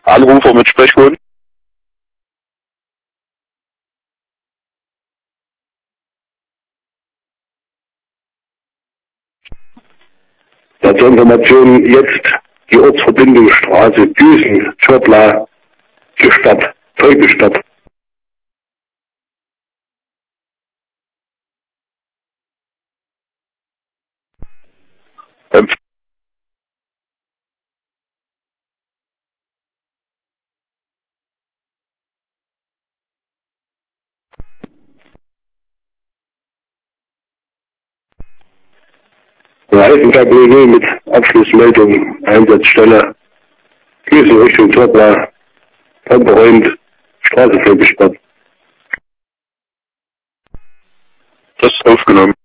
Anrufer mit Sprechcode. Dazu Informationen jetzt die Ortsverbindungsstraße Düsen-Schörbla gesperrt, voll gesperrt. Reifenkategorie mit Abschlussmeldung, Einsatzstelle, Düsen Richtung Schörbla, unberäumt, Straße voll gesperrt. Das ist aufgenommen.